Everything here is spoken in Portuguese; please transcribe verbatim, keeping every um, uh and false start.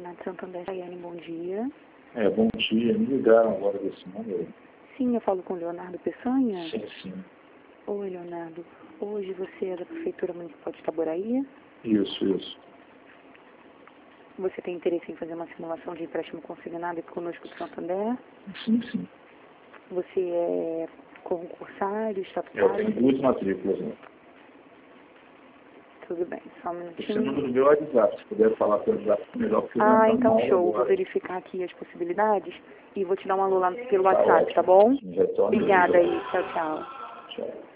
Senato Santander, Chayane, bom dia. É, bom dia. Me ligaram agora desse número. Sim, eu falo com o Leonardo Peçanha. Sim, sim. Oi, Leonardo. Hoje você é da Prefeitura Municipal de Itaboraí? Isso, isso. Você tem interesse em fazer uma simulação de empréstimo consignado conosco do Santander? Sim, sim. Você é concursário, Eu estatutário? tenho duas matrículas, né? Tudo bem, só um Esse minutinho. número do meu WhatsApp. Se puder falar pelo WhatsApp, melhor, porque eu vou Ah, entrar então numa aula show. Vou agora. verificar aqui as possibilidades e vou te dar um alô lá pelo Tá WhatsApp, ótimo. tá bom? Retorno. Obrigada aí. Tchau, tchau. Tchau.